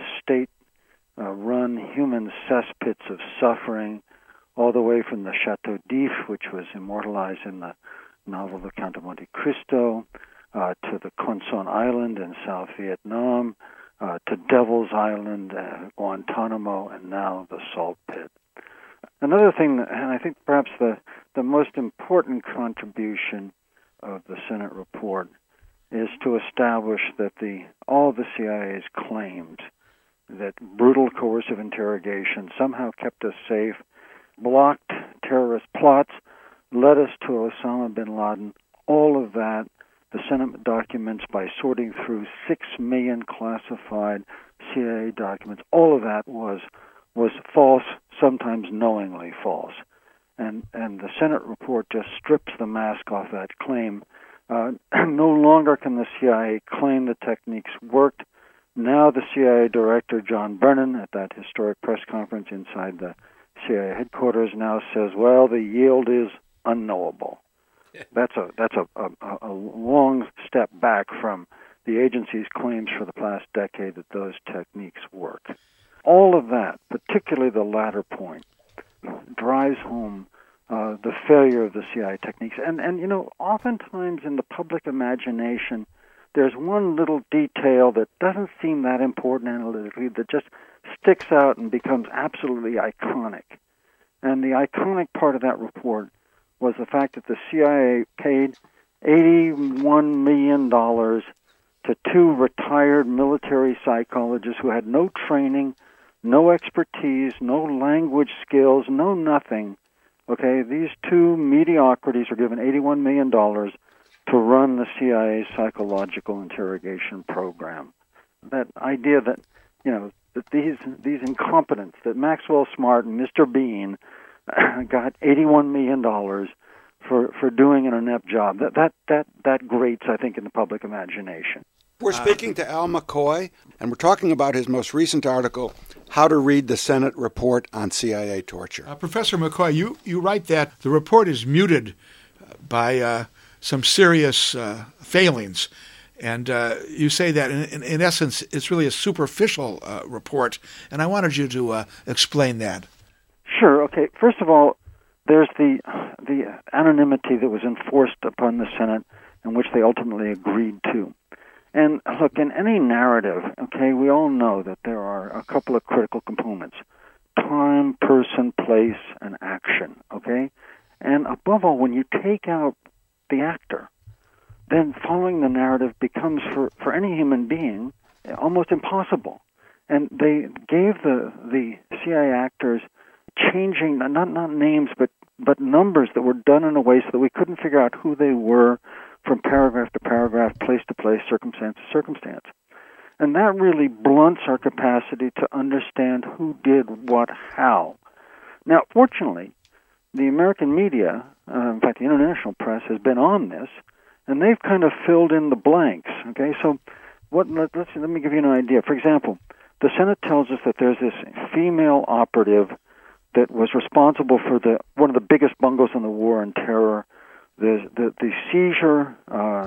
Speaker 4: state-run uh, human cesspits of suffering, all the way from the Chateau d'If, which was immortalized in the novel The Count of Monte Cristo, uh, to the Con Son Island in South Vietnam, uh, to Devil's Island, uh, Guantanamo, and now the salt pit. Another thing, and I think perhaps the, the most important contribution of the Senate report, is to establish that the all the C I A's claims that brutal coercive interrogation somehow kept us safe, blocked terrorist plots, led us to Osama bin Laden, all of that, the Senate documents, by sorting through six million classified C I A documents, all of that was was false, sometimes knowingly false. And and the Senate report just strips the mask off that claim. Uh, no longer can the C I A claim the techniques worked. Now the C I A director, John Brennan, at that historic press conference inside the C I A headquarters, now says, well, the yield is unknowable. That's a that's a, a, a long step back from the agency's claims for the past decade that those techniques work. All of that, particularly the latter point, drives home uh, the failure of the C I A techniques. And, and, you know, oftentimes in the public imagination, there's one little detail that doesn't seem that important analytically that just sticks out and becomes absolutely iconic. And the iconic part of that report was the fact that the C I A paid eighty-one million dollars to two retired military psychologists who had no training, no expertise, no language skills, no nothing. Okay, these two mediocrities were given eighty-one million dollars to run the C I A psychological interrogation program. That idea that, you know, that these these incompetents, that Maxwell Smart and Mister Bean got eighty-one million dollars for, for doing an inept job, that, that, that, that grates, I think, in the public imagination.
Speaker 1: We're speaking to Al McCoy, and we're talking about his most recent article, How to Read the Senate Report on C I A Torture.
Speaker 3: Uh, Professor McCoy, you, you write that the report is muted by uh, some serious uh, failings. And uh, you say that, in, in, in essence, it's really a superficial uh, report. And I wanted you to uh, explain that.
Speaker 4: Sure. Okay. First of all, there's the the anonymity that was enforced upon the Senate and which they ultimately agreed to. And look, in any narrative, okay, we all know that there are a couple of critical components: time, person, place, and action, okay? And above all, when you take out the actor, then following the narrative becomes, for, for any human being, almost impossible. And they gave the the C I A actors changing, not not names, but, but numbers that were done in a way so that we couldn't figure out who they were from paragraph to paragraph, place to place, circumstance to circumstance. And that really blunts our capacity to understand who did what how. Now, fortunately, the American media, uh, in fact, the international press, has been on this, and they've kind of filled in the blanks. Okay, so what? Let, let's let me give you an idea. For example, the Senate tells us that there's this female operative that was responsible for the one of the biggest bungles in the war on terror, the the, the seizure, uh,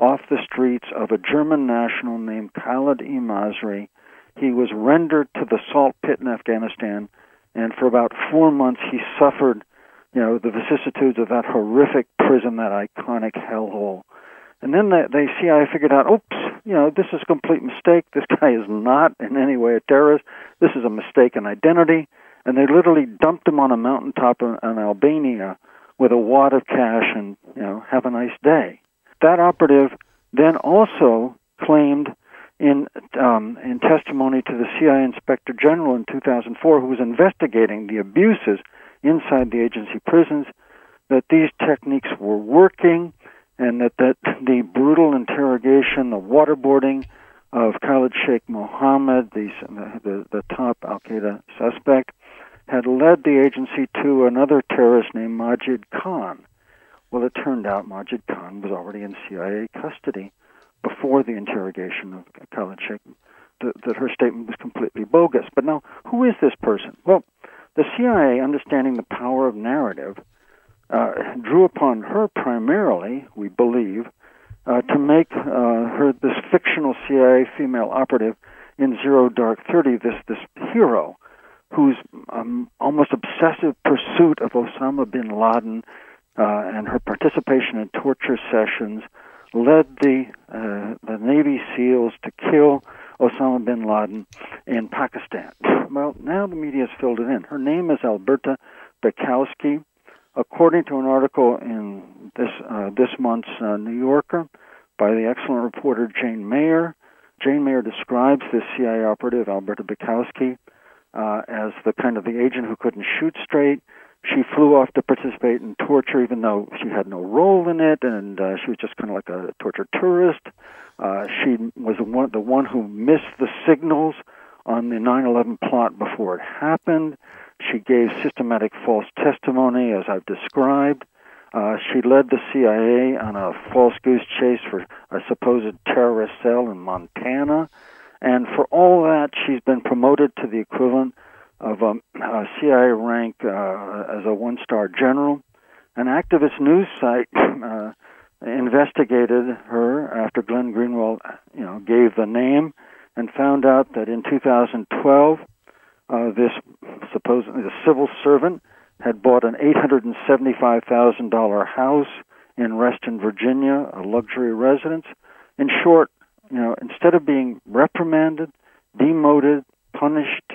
Speaker 4: off the streets of a German national named Khalid e Masri. He was rendered to the salt pit in Afghanistan, and for about four months he suffered, you know, the vicissitudes of that horrific prison, that iconic hellhole. And then the, the C I A figured out, oops, you know, this is a complete mistake. This guy is not in any way a terrorist. This is a mistaken identity. And they literally dumped him on a mountaintop in, in Albania with a wad of cash and, you know, have a nice day. That operative then also claimed in um, in testimony to the C I A Inspector General in two thousand four, who was investigating the abuses inside the agency prisons, that these techniques were working, and that, that the brutal interrogation, the waterboarding of Khalid Sheikh Mohammed, the, the, the top al-Qaeda suspect, had led the agency to another terrorist named Majid Khan. Well, it turned out Majid Khan was already in C I A custody before the interrogation of Khalid Sheikh, that, that her statement was completely bogus. But now, who is this person? Well, the C I A, understanding the power of narrative, uh, drew upon her primarily, we believe, uh, to make uh, her this fictional C I A female operative in Zero Dark Thirty, this, this hero whose um, almost obsessive pursuit of Osama bin Laden uh, and her participation in torture sessions led the uh, the Navy SEALs to kill Osama bin Laden in Pakistan. Well, now the media has filled it in. Her name is Alberta Bukowski. According to an article in this uh, this month's uh, New Yorker by the excellent reporter Jane Mayer, Jane Mayer describes this C I A operative, Alberta Bukowski, uh, as the kind of the agent who couldn't shoot straight. She flew off to participate in torture, even though she had no role in it, and uh, she was just kind of like a torture tourist. Uh, she was the one, the one who missed the signals on the nine eleven plot before it happened. She gave systematic false testimony, as I've described. Uh, she led the C I A on a false goose chase for a supposed terrorist cell in Montana. And for all that, she's been promoted to the equivalent of a, a C I A rank uh, as a one-star general. An activist news site uh, investigated her after Glenn Greenwald, you know, gave the name, and found out that in two thousand twelve, uh, this supposedly the civil servant had bought an eight hundred seventy-five thousand dollars house in Reston, Virginia, a luxury residence. In short, you know, instead of being reprimanded, demoted, punished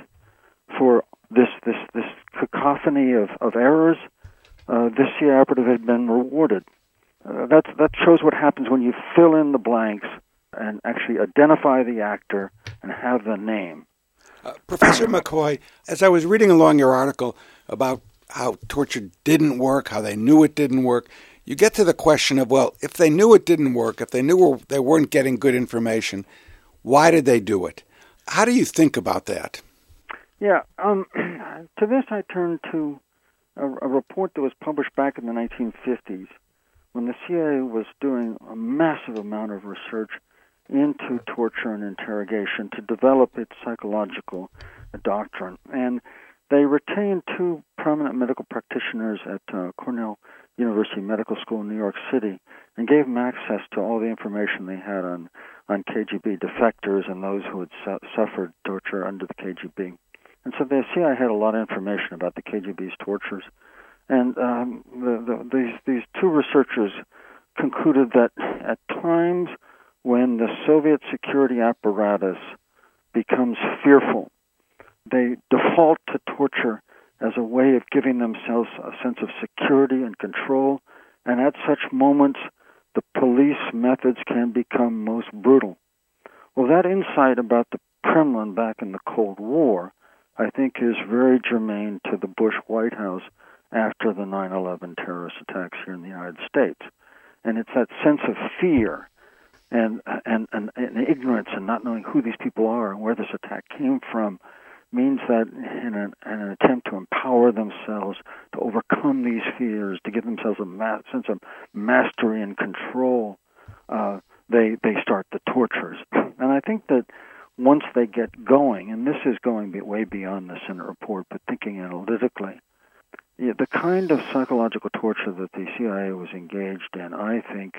Speaker 4: for this this this cacophony of, of errors, uh, this C I A operative had been rewarded. Uh, that that shows what happens when you fill in the blanks and actually identify the actor and have the name.
Speaker 1: Uh, Professor McCoy, as I was reading along your article about how torture didn't work, how they knew it didn't work, you get to the question of, well, if they knew it didn't work, if they knew they weren't getting good information, why did they do it? How do you think about that?
Speaker 4: Yeah, um, to this I turn to a, a report that was published back in the nineteen fifties when the C I A was doing a massive amount of research into torture and interrogation to develop its psychological doctrine. And they retained two prominent medical practitioners at uh, Cornell University Medical School in New York City and gave them access to all the information they had on, on K G B defectors and those who had su- suffered torture under the K G B. And so the C I A had a lot of information about the K G B's tortures. And um, the, the, these, these two researchers concluded that at times when the Soviet security apparatus becomes fearful, they default to torture as a way of giving themselves a sense of security and control, and at such moments, the police methods can become most brutal. Well, that insight about the Kremlin back in the Cold War, I think, is very germane to the Bush White House after the nine eleven terrorist attacks here in the United States. And it's that sense of fear and, and, and, and ignorance and not knowing who these people are and where this attack came from means that in an, in an attempt to empower themselves, to overcome these fears, to give themselves a ma- sense of mastery and control, uh, they they start the tortures. And I think that once they get going, and this is going way beyond the Senate report, but thinking analytically, yeah, the kind of psychological torture that the C I A was engaged in, I think,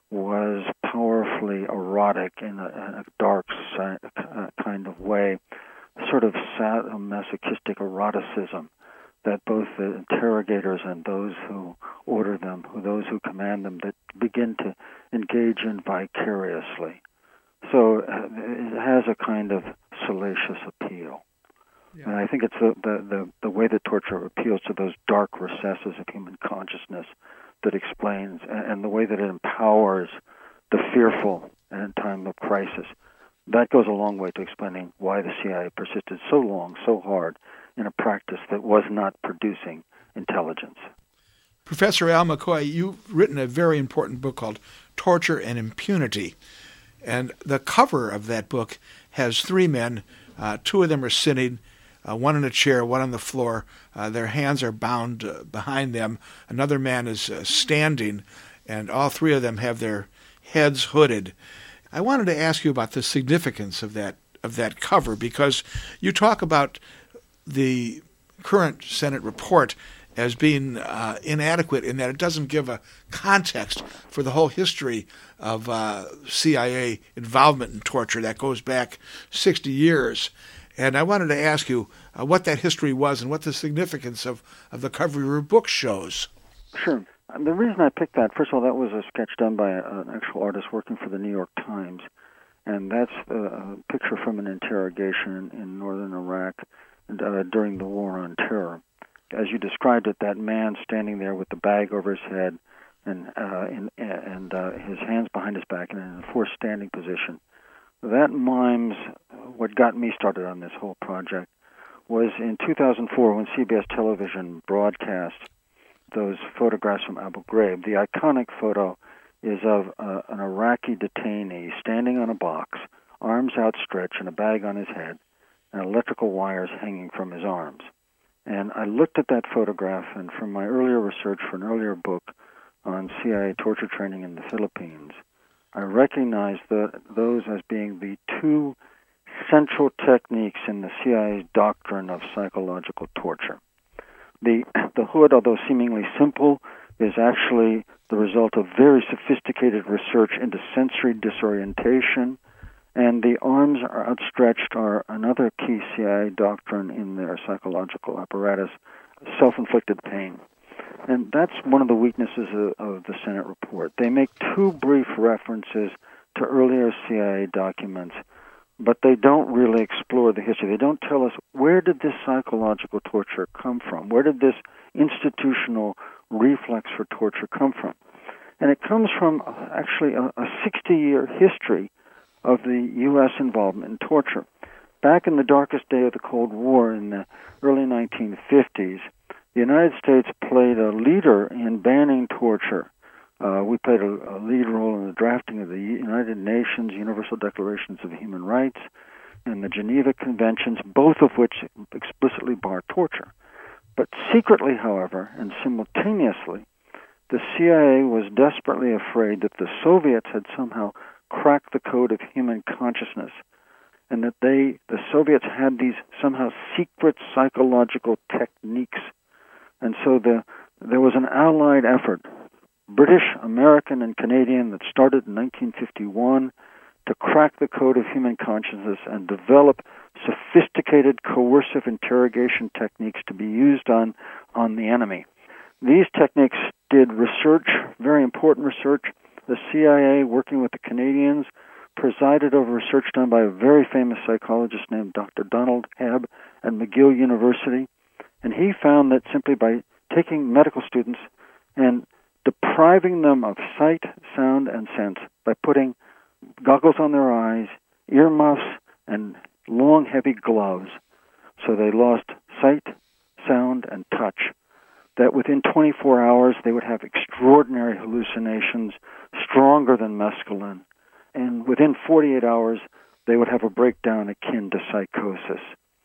Speaker 4: was powerfully erotic in a, a dark si- uh, kind of way, sort of sadomasochistic eroticism that both the interrogators and those who order them, who those who command them, that begin to engage in vicariously. So uh, it has a kind of salacious appeal. Yeah. And I think it's the, the, the, the way that torture appeals to those dark recesses of human consciousness that explains, and, and the way that it empowers the fearful in time of crisis. That goes a long way to explaining why the C I A persisted so long, so hard, in a practice that was not producing intelligence.
Speaker 3: Professor Al McCoy, you've written a very important book called Torture and Impunity. And the cover of that book has three men. Uh, two of them are sitting, uh, one in a chair, one on the floor. Uh, their hands are bound uh, behind them. Another man is uh, standing, and all three of them have their heads hooded. I wanted to ask you about the significance of that of that cover, because you talk about the current Senate report as being uh, inadequate in that it doesn't give a context for the whole history of uh, C I A involvement in torture that goes back sixty years. And I wanted to ask you uh, what that history was and what the significance of, of the cover of your book shows.
Speaker 4: Sure. The reason I picked that, first of all, that was a sketch done by an actual artist working for the New York Times. And that's a picture from an interrogation in northern Iraq uh, during the War on Terror. As you described it, that man standing there with the bag over his head and uh, in, and uh, his hands behind his back and in a forced standing position, that mimes what got me started on this whole project. Was in two thousand four when C B S television broadcast those photographs from Abu Ghraib. The iconic photo is of uh, an Iraqi detainee standing on a box, arms outstretched and a bag on his head, and electrical wires hanging from his arms. And I looked at that photograph, and from my earlier research for an earlier book on C I A torture training in the Philippines, I recognized that those as being the two central techniques in the C I A's doctrine of psychological torture. The, the hood, although seemingly simple, is actually the result of very sophisticated research into sensory disorientation, and the arms are outstretched are another key C I A doctrine in their psychological apparatus, self-inflicted pain. And that's one of the weaknesses of, of the Senate report. They make two brief references to earlier C I A documents, but they don't really explore the history. They don't tell us, where did this psychological torture come from? Where did this institutional reflex for torture come from? And it comes from actually a, a sixty-year history of the U S involvement in torture. Back in the darkest day of the Cold War in the early nineteen fifties, the United States played a leader in banning torture. Uh, we played a, a lead role in the drafting of the United Nations Universal Declarations of Human Rights and the Geneva Conventions, both of which explicitly bar torture. But secretly, however, and simultaneously, the C I A was desperately afraid that the Soviets had somehow cracked the code of human consciousness, and that they, the Soviets, had these somehow secret psychological techniques. And so the, there was an allied effort, British, American, and Canadian, that started in nineteen fifty-one to crack the code of human consciousness and develop sophisticated coercive interrogation techniques to be used on, on the enemy. These techniques did research, very important research. The C I A, working with the Canadians, presided over research done by a very famous psychologist named Doctor Donald Hebb at McGill University. And he found that simply by taking medical students and depriving them of sight, sound, and sense by putting goggles on their eyes, earmuffs, and long, heavy gloves, so they lost sight, sound, and touch, that within twenty-four hours they would have extraordinary hallucinations, stronger than mescaline, and within forty-eight hours they would have a breakdown akin to psychosis.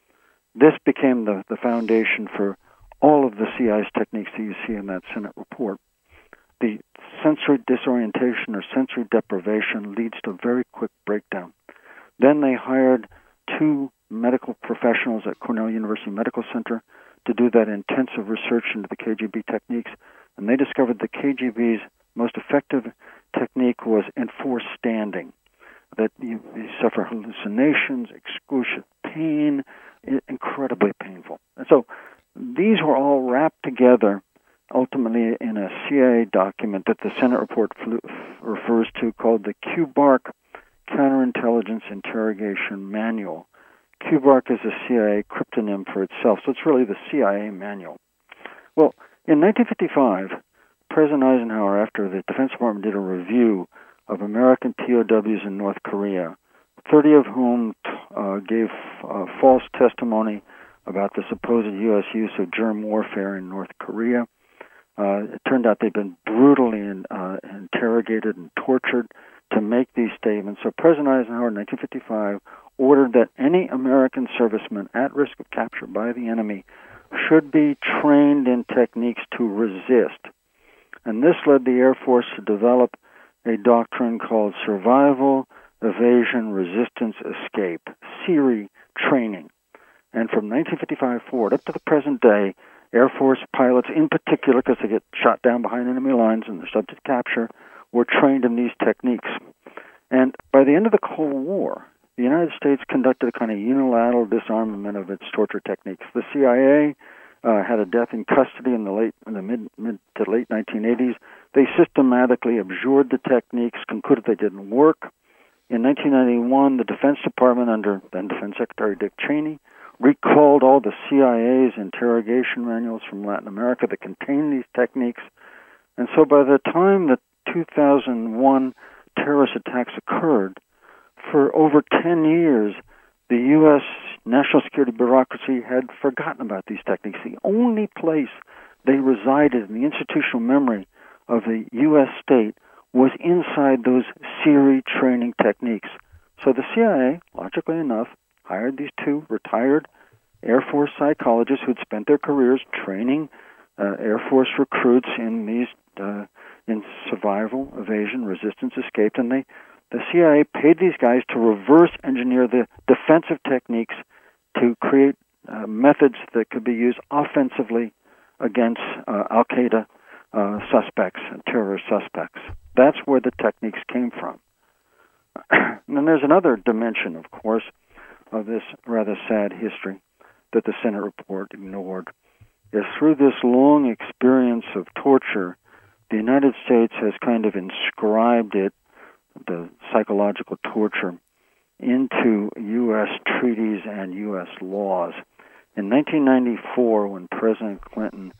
Speaker 4: This became the, the foundation for all of the C I A's techniques that you see in that Senate report. The sensory disorientation or sensory deprivation leads to a very quick breakdown. Then they hired two medical professionals at Cornell University Medical Center to do that intensive research into the K G B techniques, and they discovered the K G B's most effective technique was enforced standing, that you, you suffer hallucinations, excruciating pain, incredibly painful. And so these were all wrapped together ultimately in a C I A document that the Senate report flew, refers to called the Q BARC Counterintelligence Interrogation Manual. Q BARC is a C I A cryptonym for itself, so it's really the C I A manual. Well, in nineteen fifty-five, President Eisenhower, after the Defense Department did a review of American P O Ws in North Korea, thirty of whom uh, gave uh, false testimony about the supposed U S use of germ warfare in North Korea. Uh, it turned out they'd been brutally in, uh, interrogated and tortured to make these statements. So President Eisenhower in nineteen fifty-five ordered that any American serviceman at risk of capture by the enemy should be trained in techniques to resist. And this led the Air Force to develop a doctrine called Survival, Evasion, Resistance, Escape, S E R I training. And from nineteen fifty-five forward, up to the present day, Air Force pilots in particular, because they get shot down behind enemy lines and they're subject to capture, were trained in these techniques. And by the end of the Cold War, the United States conducted a kind of unilateral disarmament of its torture techniques. The C I A uh, had a death in custody in the late, in the mid, mid to late nineteen eighties. They systematically abjured the techniques, concluded they didn't work. In nineteen ninety-one, the Defense Department, under then Defense Secretary Dick Cheney, recalled all the C I A's interrogation manuals from Latin America that contained these techniques. And so by the time the two thousand one terrorist attacks occurred, for over ten years, the U S national security bureaucracy had forgotten about these techniques. The only place they resided in the institutional memory of the U S state was inside those S E R I training techniques. So the C I A, logically enough, hired these two retired Air Force psychologists who'd spent their careers training uh, Air Force recruits in these uh, in survival, evasion, resistance, escape, and they the C I A paid these guys to reverse engineer the defensive techniques to create uh, methods that could be used offensively against uh, Al-Qaeda uh, suspects and terrorist suspects. That's where the techniques came from. And then there's another dimension, of course, of this rather sad history that the Senate report ignored, is through this long experience of torture, the United States has kind of inscribed it, the psychological torture, into U S treaties and U S laws. In nineteen ninety-four, when President Clinton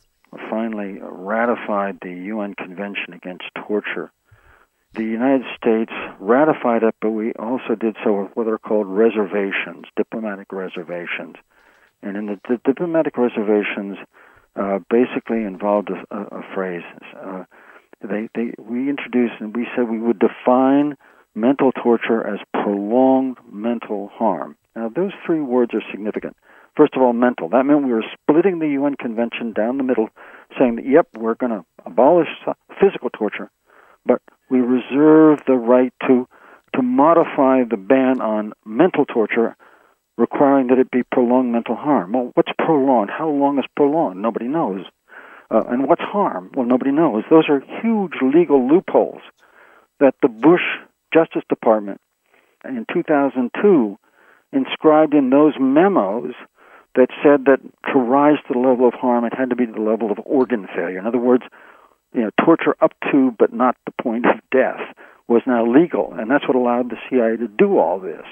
Speaker 4: finally ratified the U N Convention Against Torture, the United States ratified it, but we also did so with what are called reservations, diplomatic reservations. And in the, the diplomatic reservations, uh, basically involved a, a, a phrase. Uh, they, they, we introduced and we said we would define mental torture as prolonged mental harm. Now, those three words are significant. First of all, mental. That meant we were splitting the U N Convention down the middle, saying that, yep, we're going to abolish physical torture, but we reserve the right to to modify the ban on mental torture, requiring that it be prolonged mental harm. Well, what's prolonged? How long is prolonged? Nobody knows. Uh, and what's harm? Well, nobody knows. Those are huge legal loopholes that the Bush Justice Department in two thousand two inscribed in those memos that said that to rise to the level of harm, it had to be to the level of organ failure. In other words, you know, torture up to but not the point of death was now legal, and that's what allowed the C I A to do all this.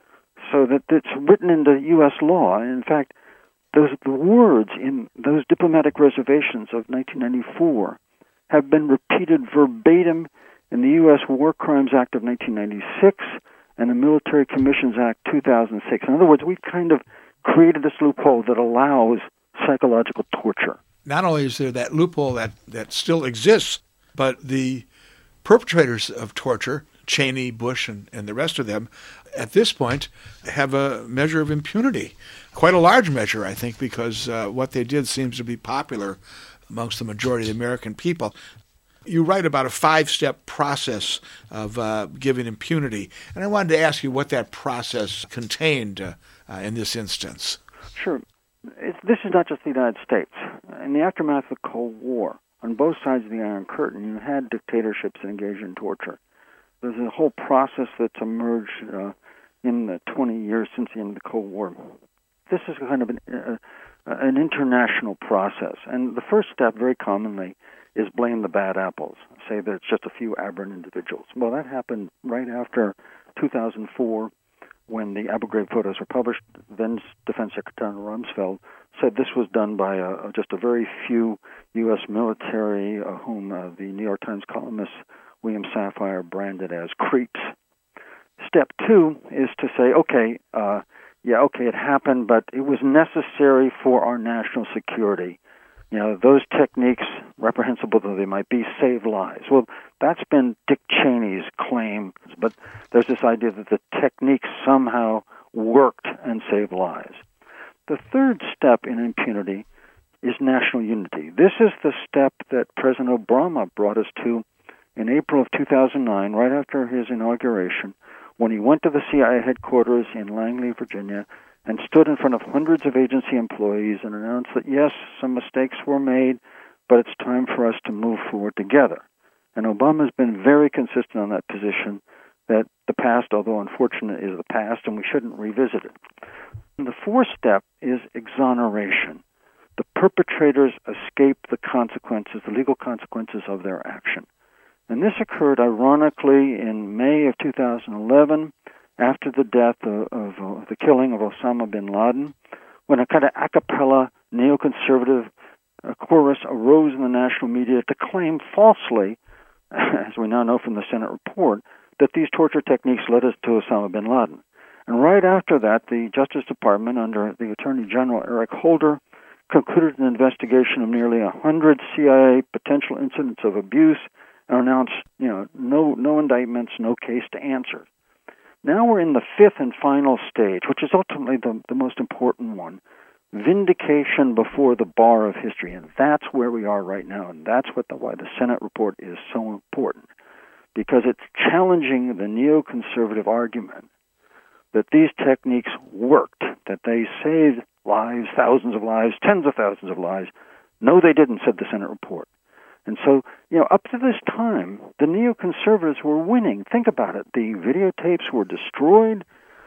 Speaker 4: So that it's written into U S law, and in fact, those the words in those diplomatic reservations of nineteen ninety-four have been repeated verbatim in the U S War Crimes Act of nineteen ninety-six and the Military Commissions Act two thousand six. In other words, we've kind of created this loophole that allows psychological torture.
Speaker 3: Not only is there that loophole that, that still exists, but the perpetrators of torture, Cheney, Bush, and, and the rest of them, at this point, have a measure of impunity. Quite a large measure, I think, because uh, what they did seems to be popular amongst the majority of the American people. You write about a five-step process of uh, giving impunity, and I wanted to ask you what that process contained uh, uh, in this instance.
Speaker 4: Sure. It's, this is not just the United States. In the aftermath of the Cold War, on both sides of the Iron Curtain, you had dictatorships that engaged in torture. There's a whole process that's emerged uh, in the twenty years since the end of the Cold War. This is kind of an, uh, an international process. And the first step, very commonly, is blame the bad apples. Say that it's just a few aberrant individuals. Well, that happened right after two thousand four, when the Abu Ghraib photos were published. Then Defense Secretary Rumsfeld said this was done by a, just a very few U S military, uh, whom uh, the New York Times columnist William Safire branded as creeps. Step two is to say, okay, uh, yeah, okay, it happened, but it was necessary for our national security. You know, those techniques, reprehensible though they might be, save lives. Well, that's been Dick Cheney's claim, but there's this idea that the techniques somehow worked and saved lives. The third step in impunity is national unity. This is the step that President Obama brought us to in April of two thousand nine, right after his inauguration, when he went to the C I A headquarters in Langley, Virginia, and stood in front of hundreds of agency employees and announced that, yes, some mistakes were made, but it's time for us to move forward together. And Obama has been very consistent on that position, that the past, although unfortunate, is the past, and we shouldn't revisit it. And the fourth step is exoneration. The perpetrators escape the consequences, the legal consequences of their action. And this occurred, ironically, in May of two thousand eleven, after the death of, of uh, the killing of Osama bin Laden, when a kind of a cappella neoconservative uh, chorus arose in the national media to claim falsely, as we now know from the Senate report, that these torture techniques led us to Osama bin Laden. And right after that, the Justice Department, under the Attorney General Eric Holder, concluded an investigation of nearly one hundred C I A potential incidents of abuse and announced, you know, no no indictments, no case to answer. Now we're in the fifth and final stage, which is ultimately the, the most important one, vindication before the bar of history. And that's where we are right now, and that's what the, why the Senate report is so important, because it's challenging the neoconservative argument that these techniques worked, that they saved lives, thousands of lives, tens of thousands of lives. No, they didn't, said the Senate report. And so, you know, up to this time, the neoconservatives were winning. Think about it. The videotapes were destroyed.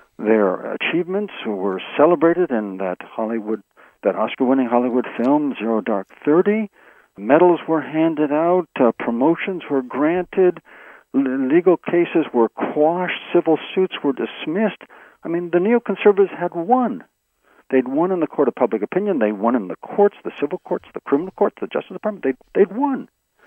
Speaker 4: Their achievements were celebrated in that Hollywood, that Oscar-winning Hollywood film, Zero Dark Thirty. Medals were handed out. Uh, promotions were granted. L- legal cases were quashed. Civil suits were dismissed. I mean, the neoconservatives had won. They'd won in the court of public opinion. They won in the courts, the civil courts, the criminal courts, the Justice Department. They'd, they'd won.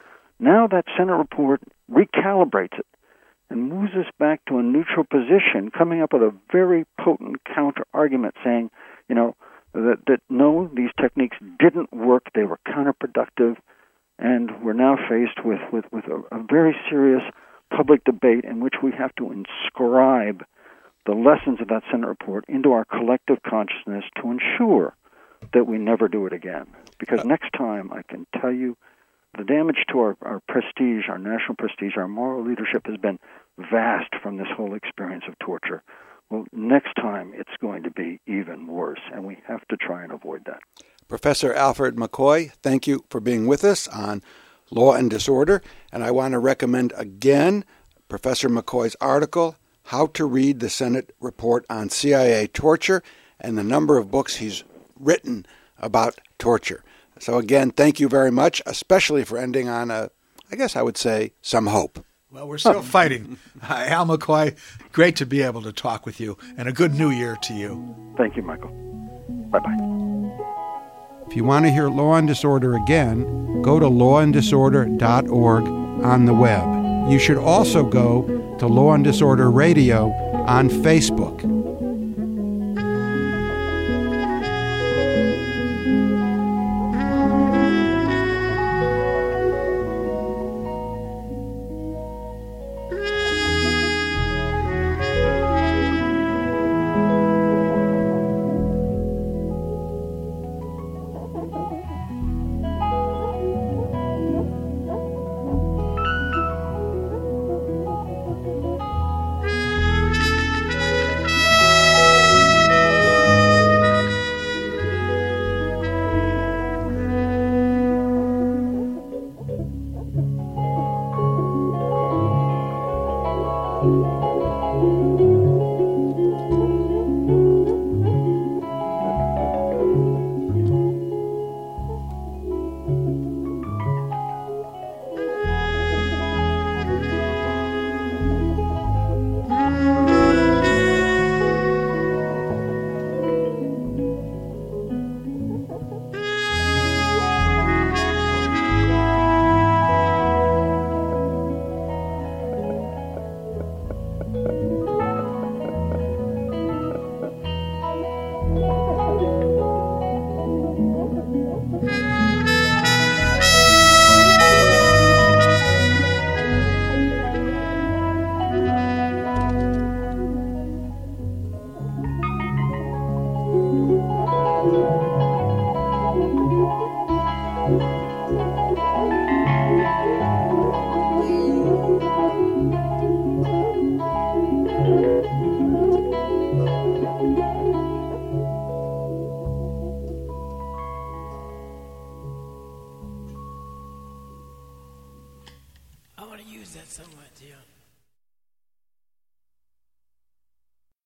Speaker 4: Now that Senate report recalibrates it and moves us back to a neutral position, coming up with a very potent counter-argument saying, you know, that, that no, these techniques didn't work. They were counterproductive. And we're now faced with, with, with a, a very serious public debate in which we have to inscribe the lessons of that Senate report into our collective consciousness to ensure that we never do it again. Because next time, I can tell you, the damage to our, our prestige, our national prestige, our moral leadership has been vast from this whole experience of torture. Well, next time, it's going to be even worse, and we have to try and avoid that.
Speaker 1: Professor Alfred McCoy, thank you for being with us on Law and Disorder. And I want to recommend again Professor McCoy's article, How to Read the Senate Report on C I A Torture, and the number of books he's written about torture. So again, thank you very much, especially for ending on a, I guess I would say, some hope.
Speaker 3: Well, we're still fighting. Uh, Al McCoy, great to be able to talk with you, and a good new year to you.
Speaker 4: Thank you, Michael. Bye-bye.
Speaker 1: If you want to hear Law and Disorder again, go to law and disorder dot org on the web. You should also go to Law and Disorder Radio on Facebook.
Speaker 5: I want to use that somewhat, too.